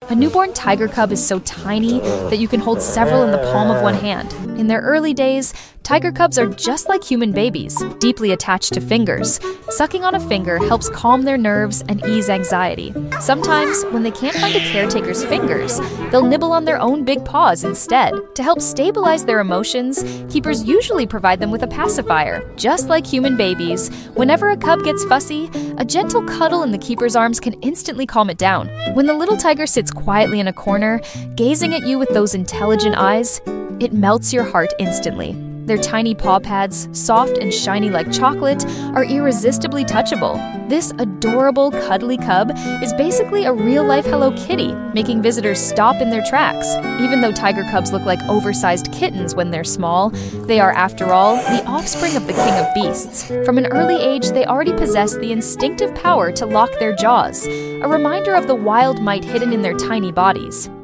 A newborn tiger cub is so tiny that you can hold several in the palm of one hand. In their early days, tiger cubs are just like human babies, deeply attached to fingers. Sucking on a finger helps calm their nerves and ease anxiety. Sometimes, when they can't find a caretaker's fingers, they'll nibble on their own big paws instead. To help stabilize their emotions, keepers usually provide them with a pacifier. Just like human babies, whenever a cub gets fussy, a gentle cuddle in the keeper's arms can instantly calm it down. When the little tiger sits quietly in a corner, gazing at you with those intelligent eyes, it melts your heart instantly. Their tiny paw pads, soft and shiny like chocolate, are irresistibly touchable. This adorable, cuddly cub is basically a real-life Hello Kitty, making visitors stop in their tracks. Even though tiger cubs look like oversized kittens when they're small, they are, after all, the offspring of the king of beasts. From an early age, they already possess the instinctive power to lock their jaws, a reminder of the wild might hidden in their tiny bodies.